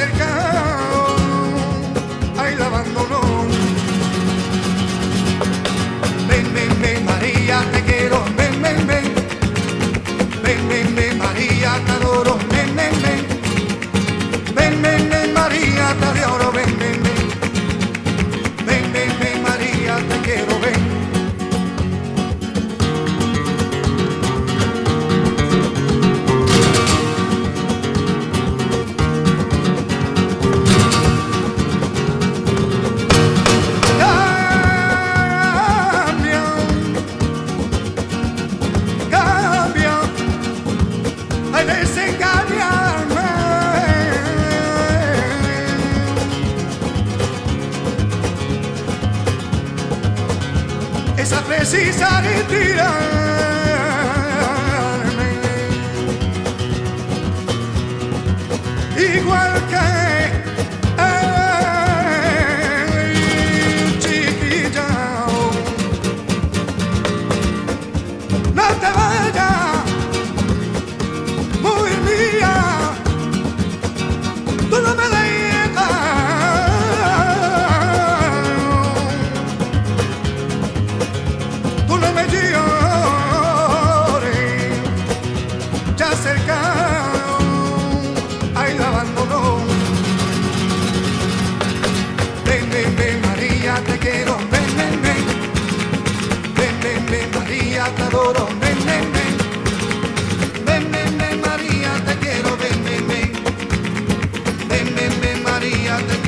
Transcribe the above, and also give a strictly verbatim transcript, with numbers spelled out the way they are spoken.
acercado, ay, la abandonó. Ven, ven, ven, María, te quiero, ven, ven, ven. Ven, ven, ven, María, te adoro, ven, ven, ven. Ven, ven, ven, María, te adoro, ven, ven, ven. Ven, ven, ven, María, te quiero, ven. Esa precisa retirarme, igual que el chiquilla. No te vayas, muy mía, tú no me dejas. Tú no me llores, ya cercano, ay, la abandonó. Ven, ven, ven, María, te quiero, ven, ven, ven. Ven, ven, ven, María, te adoro, ven, ven, ven. Ven, ven, ven, María, te quiero, ven, ven, ven. Ven, ven, ven, María, te